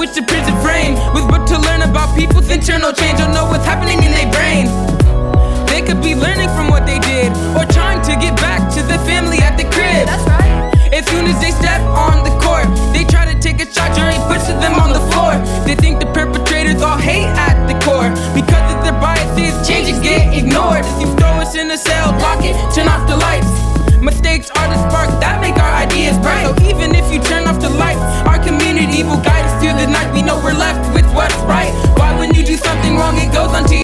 switch to prison frame, with what to learn about people's internal change. Don't know what's happening in their brain. They could be learning from what they did, or trying to get back to the family at the crib. That's right. As soon as they step on the court, they try to take a shot, jury pushes them on the floor. They think the perpetrators all hate at the core, because of their biases, changes get ignored. If you throw us in a cell, lock it, turn off the lights. Mistakes are the spark that make our ideas bright. So even if you turn off the lights, our community will guide us through the night. We know we're left with what's right. Why when you do something wrong, it goes on to